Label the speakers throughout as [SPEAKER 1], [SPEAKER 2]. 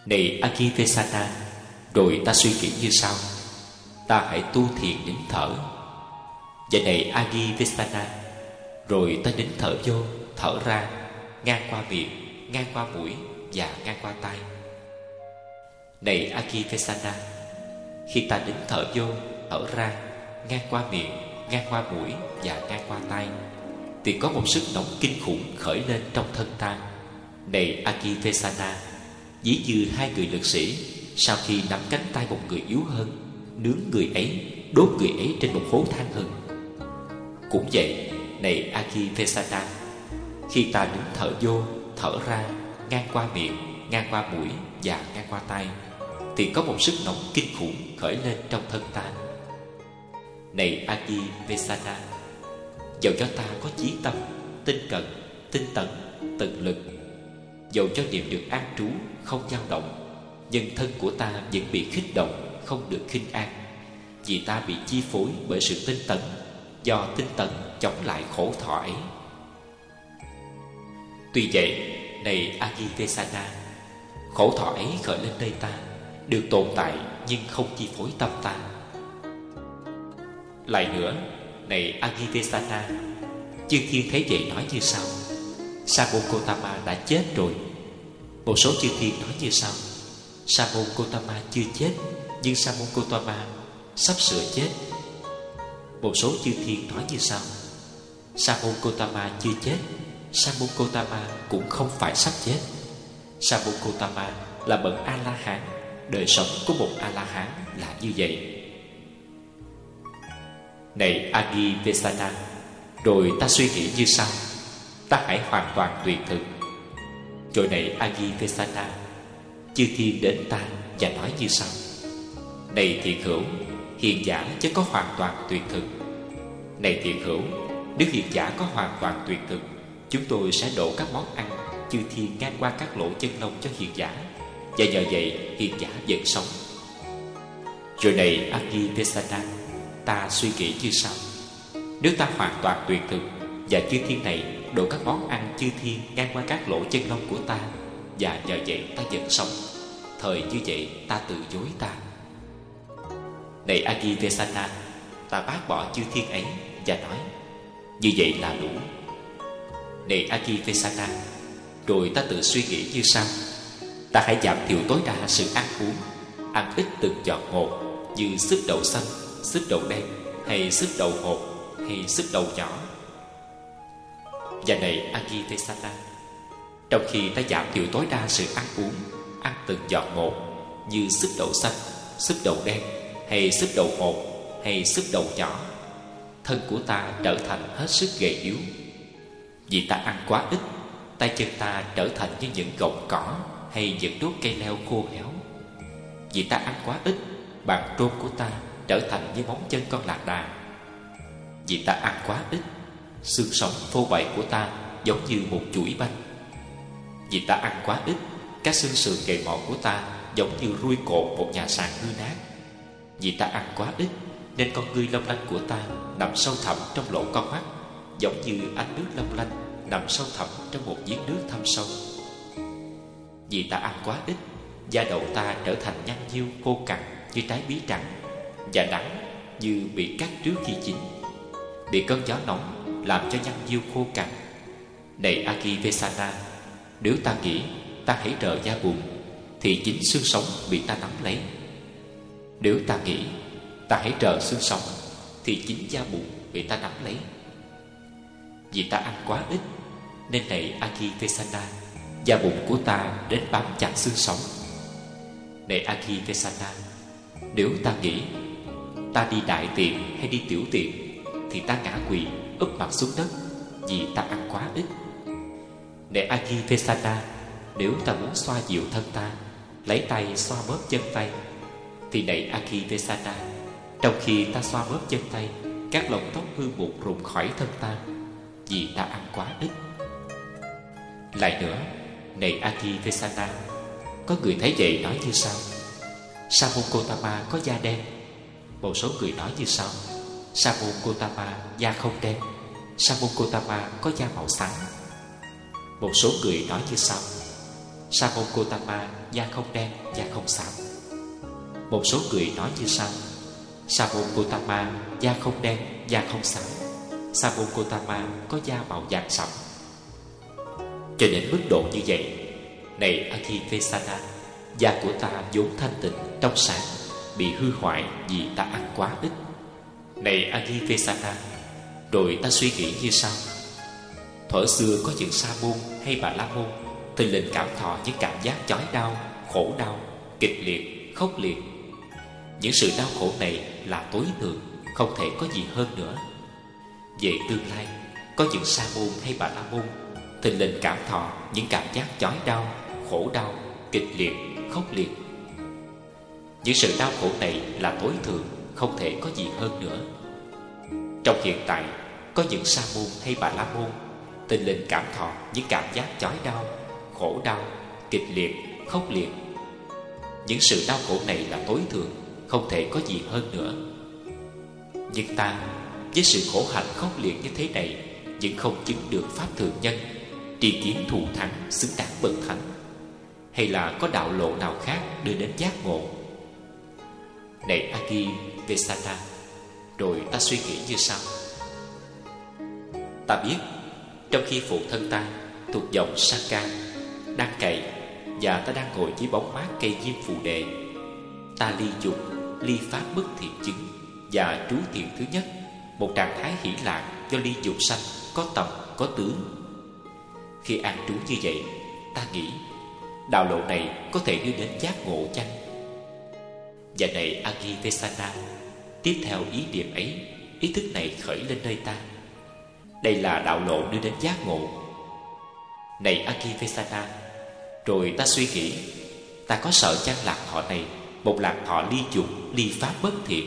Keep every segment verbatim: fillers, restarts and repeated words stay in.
[SPEAKER 1] Này Akivesana, rồi ta suy nghĩ như sau: ta hãy tu thiền nín thở. Và này Akivesana, rồi ta nín thở vô, thở ra, ngang qua miệng, ngang qua mũi và ngang qua tai. Này Akivesana, khi ta nín thở vô, thở ra, ngang qua miệng, ngang qua mũi và ngang qua tai, thì có một sức nóng kinh khủng khởi lên trong thân ta. Này Akivesana, ví như hai người lực sĩ sau khi nắm cánh tay một người yếu hơn, nướng người ấy, đốt người ấy trên một hố than hừng. Cũng vậy, này Akivesana, khi ta nín thở vô, thở ra, ngang qua miệng, ngang qua mũi và ngang qua tai, thì có một sức nóng kinh khủng khởi lên trong thân ta. Này Akivesana, dầu cho ta có chí tâm, tinh cận, tinh tấn, tận lực, dầu cho niệm được an trú không dao động, nhưng thân của ta vẫn bị khích động, không được khinh an, vì ta bị chi phối bởi sự tinh tấn, do tinh tấn chống lại khổ thọ ấy. Tuy vậy, này Akivesana, khổ thọ ấy khởi lên nơi ta, được tồn tại nhưng không chi phối tâm ta. Lại nữa, này Akivesana, chư thiên thấy vậy nói như sau: Samokotama đã chết rồi. Một số chư thiên nói như sau: Samokotama chưa chết, nhưng Samokotama sắp sửa chết. Một số chư thiên nói như sau: Samokotama chưa chết, Samokotama cũng không phải sắp chết. Samokotama là bậc A-la-hán. Đời sống của một A-la-hán là như vậy. Này Akivesana, rồi ta suy nghĩ như sau: ta hãy hoàn toàn tuyệt thực. Rồi này Akivesana, chư thiên đến ta và nói như sau: này thiện hữu, hiền giả chứ có hoàn toàn tuyệt thực. Này thiện hữu, nếu hiền giả có hoàn toàn tuyệt thực, chúng tôi sẽ đổ các món ăn chư thiên ngang qua các lỗ chân lông cho hiền giả, và nhờ vậy hiền giả vẫn sống. Rồi này Akivesana, ta suy nghĩ như sau: nếu ta hoàn toàn tuyệt thực và chư thiên này đổ các món ăn chư thiên ngang qua các lỗ chân lông của ta, và nhờ vậy ta vẫn sống, thời như vậy ta tự dối ta. Này Akivesana, ta bác bỏ chư thiên ấy và nói: như vậy là đủ. Này Akivesana, rồi ta tự suy nghĩ như sau: ta hãy giảm thiểu tối đa sự ăn uống, ăn ít từng giọt một, như súp đậu xanh, súp đậu đen, hay súp đậu hột, hay súp đậu nhỏ. Và này Akivesana, trong khi ta giảm thiểu tối đa sự ăn uống, ăn từng giọt một, như súp đậu xanh, súp đậu đen, hay súp đậu hột, hay súp đậu nhỏ, thân của ta trở thành hết sức gầy yếu. Vì ta ăn quá ít, tay chân ta trở thành như những gọng cỏ hay những đốt cây leo khô héo. Vì ta ăn quá ít, bàn trôn của ta trở thành như móng chân con lạc đà. Vì ta ăn quá ít, xương sống phô bày của ta giống như một chuỗi banh. Vì ta ăn quá ít, các xương sườn gầy mọn của ta giống như ruồi cột một nhà sàn hư nát. Vì ta ăn quá ít, nên con ngươi long lanh của ta nằm sâu thẳm trong lỗ con mắt, giống như ánh nước long lanh nằm sâu thẳm trong một giếng nước thâm sâu. Vì ta ăn quá ít, da đầu ta trở thành nhăn nhiêu khô cằn như trái bí trắng, và đắng như bị cắt trước khi chín, bị cơn gió nóng làm cho nhăn nhiêu khô cằn. Này Akivesana, nếu ta nghĩ ta hãy rờ da bùn, thì chính xương sống bị ta nắm lấy. Nếu ta nghĩ ta hãy rờ xương sống, thì chính da bùn bị ta nắm lấy. Vì ta ăn quá ít, nên này Akivesana, da bùn của ta đến bám chặt xương sống. Này Akivesana, nếu ta nghĩ ta đi đại tiện hay đi tiểu tiện, thì ta ngã quỵ úp mặt xuống đất, vì ta ăn quá ít. Này Akivesana, nếu ta muốn xoa dịu thân ta, lấy tay xoa bóp chân tay, thì này Akivesana, trong khi ta xoa bóp chân tay, các lông tóc hư mục rụng khỏi thân ta, vì ta ăn quá ít. Lại nữa, này Akivesana, có người thấy vậy nói như sau: Samokotama có da đen. Một số người nói như sau: Samokotama da không đen, Samokotama có da màu xám. Một số người nói như sau: Sa môn Gotama da không đen, da không xám. Một số người nói như sau: Sa môn Gotama da không đen, da không xám. Sa môn Gotama có da màu vàng sẫm. Cho đến mức độ như vậy, này Akivesana, da của ta vốn thanh tịnh, trong sáng, bị hư hoại vì ta ăn quá ít. Này Akivesana, rồi ta suy nghĩ như sau: thuở xưa có những sa môn hay bà la môn thình lình cảm thọ những cảm giác chói đau, khổ đau, kịch liệt, khốc liệt. Những sự đau khổ này là tối thượng, không thể có gì hơn nữa. Về tương lai, có những sa môn hay bà la môn thình lình cảm thọ những cảm giác chói đau, khổ đau, kịch liệt, khốc liệt. Những sự đau khổ này là tối thượng, không thể có gì hơn nữa. Trong hiện tại, có những sa môn hay bà la môn thình lình cảm thọ những cảm giác chói đau, khổ đau, kịch liệt, khốc liệt. Những sự đau khổ này là tối thượng, không thể có gì hơn nữa. Nhưng ta, với sự khổ hạnh khốc liệt như thế này, vẫn không chứng được pháp thượng nhân, tri kiến thù thắng, xứng đáng bậc thánh. Hay là có đạo lộ nào khác đưa đến giác ngộ? Này Akivesana, rồi ta suy nghĩ như sau: ta biết, trong khi phụ thân ta thuộc dòng Saka đang cày và ta đang ngồi dưới bóng mát cây diêm phù đề, ta ly dục, ly pháp bất thiện chứng và trú thiện thứ nhất, một trạng thái hỷ lạc do ly dục sanh, có tầm, có tướng. Khi an trú như vậy, ta nghĩ đạo lộ này có thể đưa đến giác ngộ chăng? Và này Akivesana, tiếp theo ý niệm ấy, ý thức này khởi lên nơi ta. Đây là đạo lộ đưa đến giác ngộ. Này Akivesana, rồi ta suy nghĩ, ta có sợ chăng lạc thọ này một lạc thọ ly dục, ly pháp bất thiện?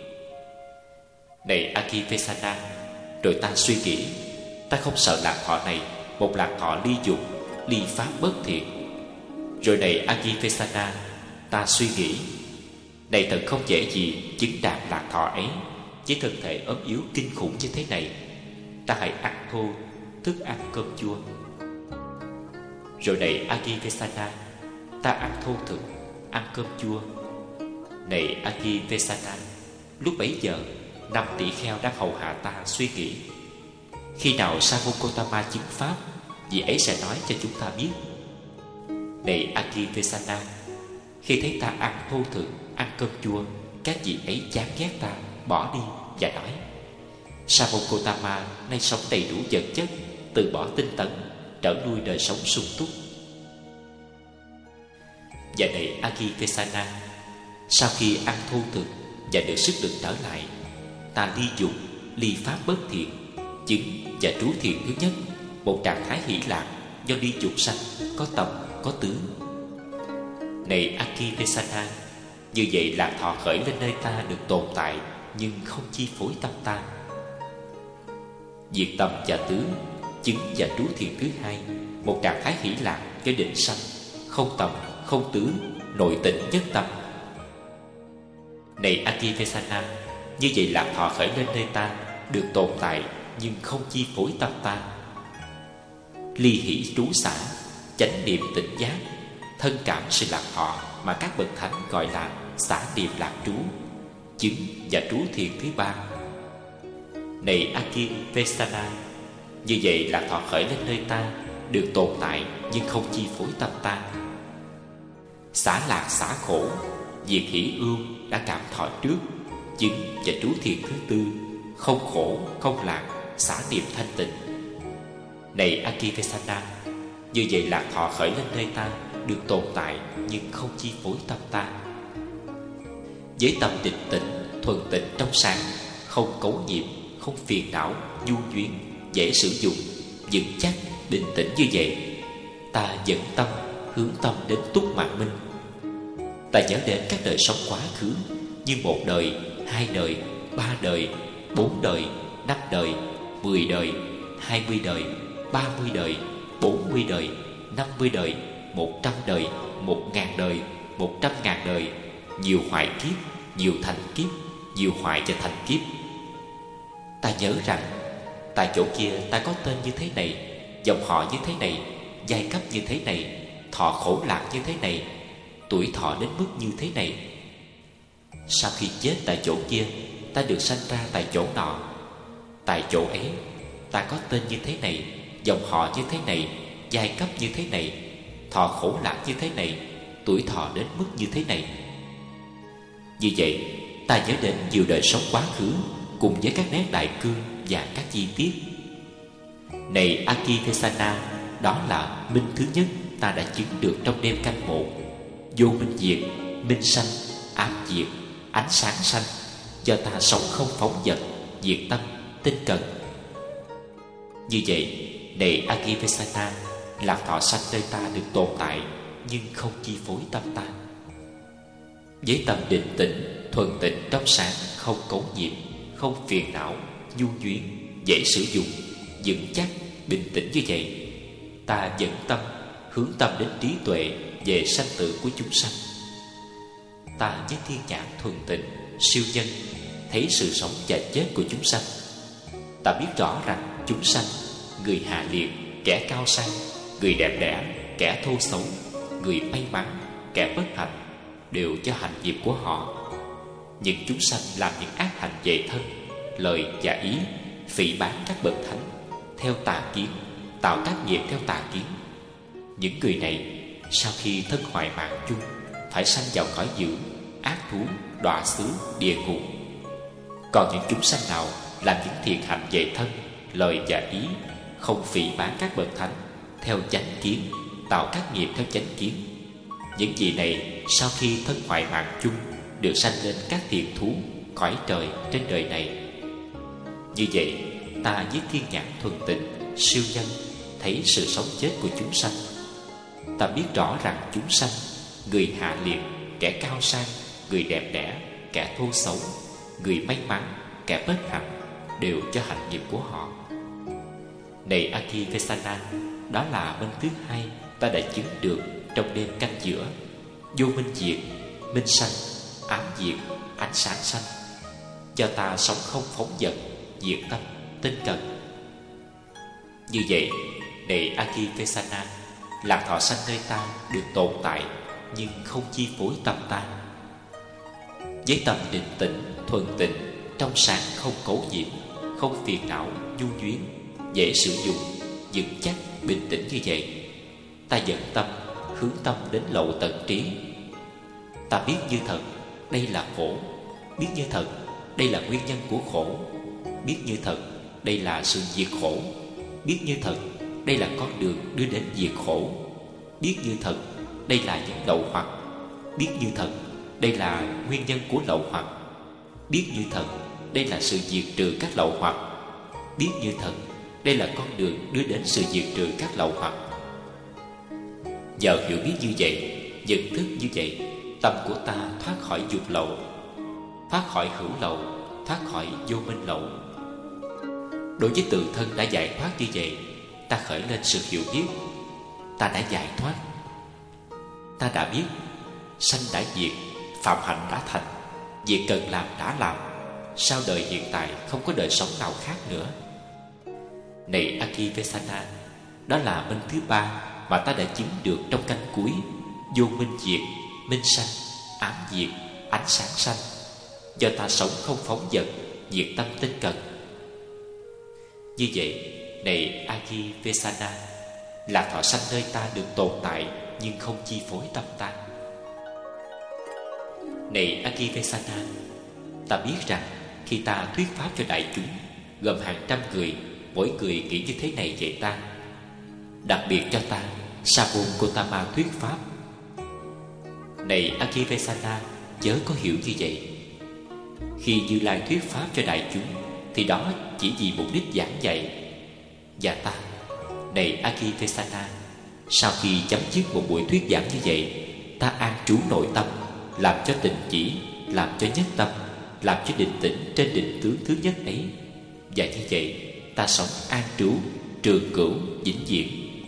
[SPEAKER 1] Này Akivesana, rồi ta suy nghĩ, ta không sợ lạc thọ này một lạc thọ ly dục, ly pháp bất thiện. Rồi này Akivesana, ta suy nghĩ, này thật không dễ gì chứng đạt lạc thọ ấy với thân thể ốm yếu kinh khủng như thế này. Ta hãy ăn thô thức ăn cơm chua. Rồi này Akivesana, ta ăn thô thực, ăn cơm chua. Này Akivesana, lúc bấy giờ năm tỷ kheo đang hầu hạ ta suy nghĩ, khi nào Sa môn Gotama chứng pháp, vị ấy sẽ nói cho chúng ta biết. Này Akivesana, khi thấy ta ăn thô thực, ăn cơm chua, các vị ấy chán ghét ta, bỏ đi và nói: Sa môn Gotama nay sống đầy đủ vật chất, từ bỏ tinh tấn, trở nuôi đời sống sung túc. Và này Akivesana, sau khi ăn thô thực và được sức lực trở lại, ta ly dục, ly pháp bất thiện, chứng và trú thiện thứ nhất, một trạng thái hỷ lạc do ly dục sanh, có tầm, có tướng. Này Akivesana, như vậy lạc thọ khởi lên nơi ta được tồn tại, nhưng không chi phối tâm ta. Diệt tầm và tướng, chứng và trú thiện thứ hai, một trạng thái hỷ lạc do định sanh, không tầm, không tướng, nội tịnh nhất tâm. Này Akivesana, như vậy lạc thọ khởi lên nơi ta được tồn tại, nhưng không chi phối tâm ta. Ly hỷ trú xả, chánh niệm tỉnh giác, thân cảm sự lạc thọ mà các bậc thánh gọi là xả niệm lạc trú, chứng và trú thiện thứ ba. Này Akivesana, như vậy lạc thọ khởi lên nơi ta được tồn tại, nhưng không chi phối tâm ta. Xả lạc xả khổ, diệt hỷ ưu đã cảm thọ trước, chứng và trú thiện thứ tư, không khổ, không lạc, xả niệm thanh tịnh. Này Akivesana, như vậy lạc thọ khởi lên nơi ta được tồn tại, nhưng không chi phối tâm ta. Với tâm định tĩnh, thuần tịnh trong sáng, không cấu nhiễm, không phiền não, du duyên, dễ sử dụng, vững chắc, định tĩnh như vậy, ta dẫn tâm, hướng tâm đến túc mạng minh. Ta nhớ đến các đời sống quá khứ như một đời, hai đời, ba đời, bốn đời, năm đời, mười đời, hai mươi đời, ba mươi đời, bốn mươi đời, năm mươi đời, một trăm đời, một ngàn đời, một trăm ngàn đời, nhiều hoại kiếp, nhiều thành kiếp, nhiều hoại và thành kiếp. Ta nhớ rằng tại chỗ kia ta có tên như thế này, dòng họ như thế này, giai cấp như thế này, thọ khổ lạc như thế này, tuổi thọ đến mức như thế này. Sau khi chết tại chỗ kia, ta được sanh ra tại chỗ nọ. Tại chỗ ấy, ta có tên như thế này, dòng họ như thế này, giai cấp như thế này, thọ khổ lạc như thế này, tuổi thọ đến mức như thế này. Như vậy, ta nhớ đến nhiều đời sống quá khứ cùng với các nét đại cương và các chi tiết. Này Akithesana, đó là minh thứ nhất ta đã chứng được trong đêm canh một. Vô minh diệt, minh sanh, ám diệt, ánh sáng sanh, do ta sống không phóng dật, diệt tâm, tinh cần. Như vậy, này Akithesana, lạc thọ sanh nơi ta được tồn tại nhưng không chi phối tâm ta. Với tâm định tĩnh, thuần tịnh trong sáng, không cấu nhiễm, không phiền não, nhu nhuyễn, dễ sử dụng, vững chắc, bình tĩnh như vậy, ta dẫn tâm, hướng tâm đến trí tuệ về sanh tử của chúng sanh. Ta với thiên nhãn thuần tịnh, siêu nhân, thấy sự sống và chết của chúng sanh. Ta biết rõ rằng chúng sanh, người hạ liệt, kẻ cao sang, người đẹp đẽ, kẻ thô xấu, người may mắn, kẻ bất hạnh, đều cho hành nghiệp của họ. Những chúng sanh làm những ác hành về thân, lời và ý, phỉ báng các bậc thánh, theo tà kiến, tạo tác nghiệp theo tà kiến. Những người này sau khi thân hoại mạng chung, phải sanh vào cõi dữ, ác thú, đọa xứ, địa ngục. Còn những chúng sanh nào làm những thiện hạnh về thân, lời và ý, không phỉ báng các bậc thánh, theo chánh kiến, tạo các nghiệp theo chánh kiến, những vị này sau khi thân hoại mạng chung được sanh lên các thiện thú, cõi trời trên đời này. Như vậy, ta với thiên nhãn thuần tịnh, siêu nhân, thấy sự sống chết của chúng sanh. Ta biết rõ rằng chúng sanh, người hạ liệt, kẻ cao sang, người đẹp đẽ, kẻ thô xấu, người may mắn, kẻ bất hạnh, đều cho hành nghiệp của họ. Này Akithesana, đó là minh thứ hai ta đã chứng được trong đêm canh giữa. Vô minh diệt, minh sanh, ám diệt, ánh sáng sanh, cho ta sống không phóng dật, diệt tâm, tinh cần. Như vậy, này Akithesana, lạc thọ sanh nơi ta được tồn tại nhưng không chi phối tâm ta. Với tâm định tĩnh, thuần tịnh, trong sáng, không cấu nhiễm, không phiền não, nhu nhuyễn, dễ sử dụng, vững chắc, bình tĩnh như vậy, ta dẫn tâm, hướng tâm đến lậu tận trí. Ta biết như thật đây là khổ, biết như thật đây là nguyên nhân của khổ, biết như thật đây là sự diệt khổ, biết như thật đây là con đường đưa đến diệt khổ, biết như thật đây là những lậu hoặc, biết như thật đây là nguyên nhân của lậu hoặc, biết như thật đây là sự diệt trừ các lậu hoặc, biết như thật đây là con đường đưa đến sự diệt trừ các lậu hoặc. Nhờ hiểu biết như vậy, nhận thức như vậy, tâm của ta thoát khỏi dục lậu, thoát khỏi hữu lậu, thoát khỏi vô minh lậu. Đối với tự thân đã giải thoát như vậy, ta khởi lên sự hiểu biết. Ta đã giải thoát, ta đã biết, sanh đã diệt, phạm hạnh đã thành, việc cần làm đã làm. Sau đời hiện tại không có đời sống nào khác nữa. Này Akithesana, đó là minh thứ ba mà ta đã chứng được trong canh cuối. Vô minh diệt, minh sanh, ám diệt, ánh sáng sanh, do ta sống không phóng dật, diệt tâm tinh cần. Như vậy, này Akithesana, lạc thọ sanh nơi ta được tồn tại nhưng không chi phối tâm ta. Này Akithesana, ta biết rằng khi ta thuyết pháp cho đại chúng, gồm hàng trăm người, mỗi người nghĩ như thế này về ta. Đặc biệt cho ta, Sa môn Gotama thuyết pháp. Này Akithesana, chớ có hiểu như vậy. Khi Như Lai thuyết pháp cho đại chúng, thì đó chỉ vì mục đích giảng dạy. Và ta, này Akithesana, sau khi chấm dứt một buổi thuyết giảng như vậy, ta an trú nội tâm, làm cho tịnh chỉ, làm cho nhất tâm, làm cho định tĩnh trên định tướng thứ nhất ấy. Và như vậy, ta sống an trú, trường cửu, vĩnh viễn.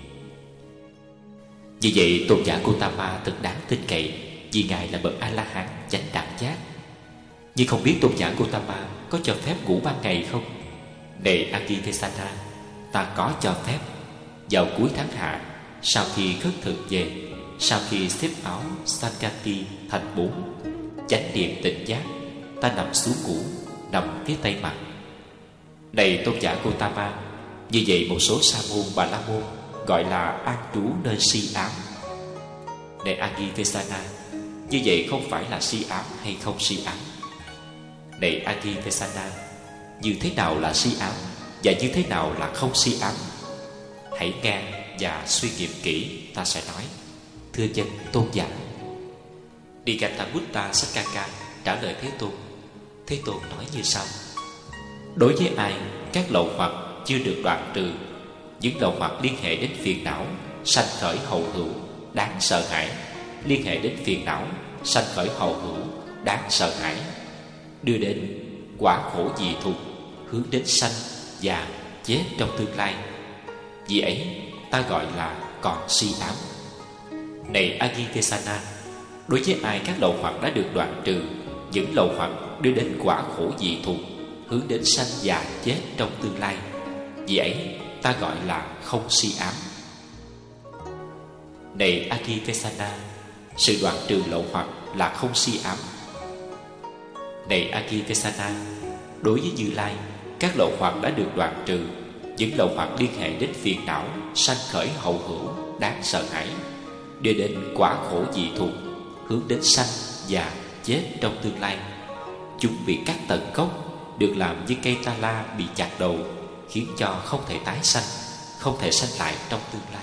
[SPEAKER 1] Vì vậy, tôn giả Gotama thật đáng tin cậy, vì ngài là bậc A-la-hán chánh đẳng giác. Nhưng không biết tôn giả Gotama có cho phép ngủ ban ngày không? Này Akithesana, ta có cho phép. Vào cuối tháng hạ, sau khi khất thực về, sau khi xếp áo Sankati thành bốn, chánh niệm tỉnh giác, ta nằm xuống ngủ, nằm phía tây mặt. Này tôn giả Gotama, như vậy một số sa môn Bà La Môn gọi là an trú nơi si ám. Này Agivesana, như vậy không phải là si ám hay không si ám? Này Agivesana, như thế nào là si ám và như thế nào là không si ám? Hãy nghe và suy nghiệm kỹ, ta sẽ nói. Thưa dân tôn giả. Diganthabuddha Saccaka trả lời Thế Tôn. Thế Tôn nói như sau: đối với ai các lậu hoặc chưa được đoạn trừ, những lậu hoặc liên hệ đến phiền não sanh khởi hậu hữu đáng sợ hãi, liên hệ đến phiền não sanh khởi hậu hữu đáng sợ hãi, đưa đến quả khổ dị thục, hướng đến sanh già chết trong tương lai, vì ấy ta gọi là còn si ám. Này Agivesana, đối với ai các lậu hoặc đã được đoạn trừ, những lậu hoặc đưa đến quả khổ dị thục, hướng đến sanh già chết trong tương lai, vì ấy ta gọi là không si ám. Này Agivesana, sự đoạn trừ lậu hoặc là không si ám. Này Agivesana, đối với Như Lai, các lậu hoặc đã được đoạn trừ, những lậu hoặc liên hệ đến phiền não sanh khởi hậu hữu đáng sợ hãi, đưa đến quả khổ dị thục, hướng đến sanh già chết trong tương lai. Chúng bị cắt tận gốc, được làm như cây ta la bị chặt đầu, khiến cho không thể tái sanh, không thể sanh lại trong tương lai.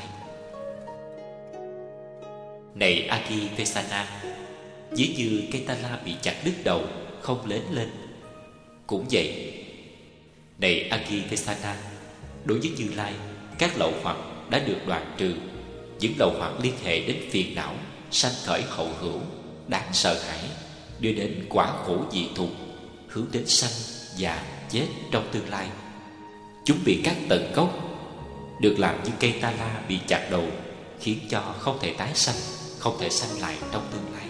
[SPEAKER 1] Này Agivesana, ví như cây ta la bị chặt đứt đầu, không lớn lên. Cũng vậy. Này Agivesana, đối với Như Lai, các lậu hoặc đã được đoạn trừ, những lậu hoặc liên hệ đến phiền não sanh khởi hậu hữu đáng sợ hãi, đưa đến quả khổ dị thục, hướng đến sanh già chết trong tương lai. Chúng bị cắt tận gốc, được làm như cây ta la bị chặt đầu, khiến cho không thể tái sanh, không thể sanh lại trong tương lai.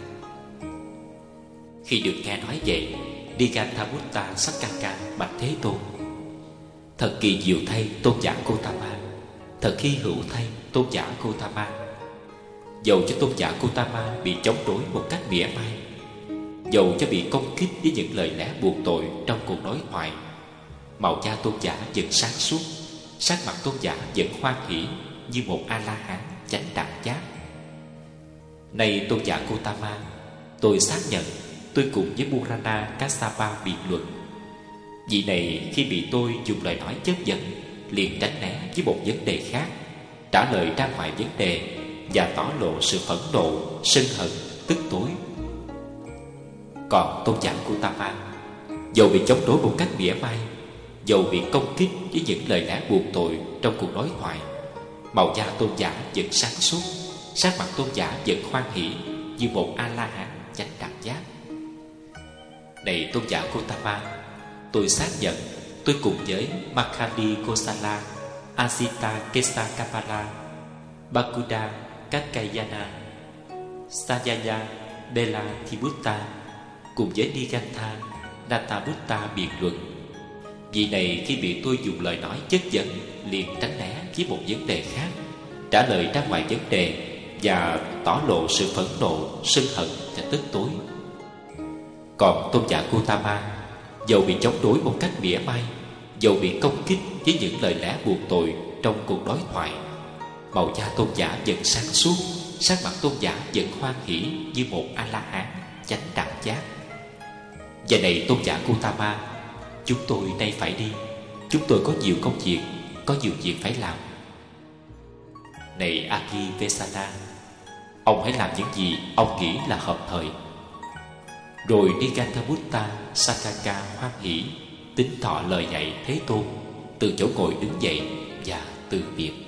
[SPEAKER 1] Khi được nghe nói vậy, Diganthabuddha Saccaka bạch Thế Tôn: thật kỳ diệu thay tôn giả Gotama, thật hy hữu thay tôn giả Gotama. Dầu cho tôn giả Gotama bị chống đối một cách mỉa mai, dầu cho bị công kích với những lời lẽ buộc tội trong cuộc đối thoại, màu da tôn giả vẫn sáng suốt, sắc mặt tôn giả vẫn hoan hỷ như một A-la-hán chánh đẳng giác. Này tôn giả Gotama, tôi xác nhận tôi cùng với Purana Kassapa biện luận. Vị này khi bị tôi dùng lời nói chất vấn, liền tránh né với một vấn đề khác, trả lời ra ngoài vấn đề và tỏ lộ sự phẫn nộ, sân hận, tức tối. Còn tôn giả Gotama, dầu bị chống đối một cách mỉa mai, dầu bị công kích với những lời lẽ buộc tội trong cuộc đối thoại, màu da tôn giả vẫn sáng suốt, sắc mặt tôn giả vẫn hoan hỷ như một A-la-hán chánh đẳng giác. Này tôn giả Gotama, tôi xác nhận tôi cùng với Makhali Kosala, Asita Kesakapala, Bakuda Katkayana, Sajaya Bela Thibutta cùng với Nigantha Nathabutta biện luận. Vị này khi bị tôi dùng lời nói chất vấn, liền tránh né với một vấn đề khác, trả lời ra ngoài vấn đề và tỏ lộ sự phẫn nộ, sân hận và tức tối. Còn tôn giả Gotama, dầu bị chống đối một cách mỉa mai, dầu bị công kích với những lời lẽ buộc tội trong cuộc đối thoại, màu da tôn giả vẫn sáng suốt, sắc mặt tôn giả vẫn hoan hỷ như một A-la-hán chánh đẳng giác. Và này tôn giả Gotama, chúng tôi nay phải đi, chúng tôi có nhiều công việc, có nhiều việc phải làm. Này Agivesana, ông hãy làm những gì ông nghĩ là hợp thời. Rồi Diganthabuddha Saccaka hoan hỷ tín thọ lời dạy Thế Tôn, từ chỗ ngồi đứng dậy và từ biệt.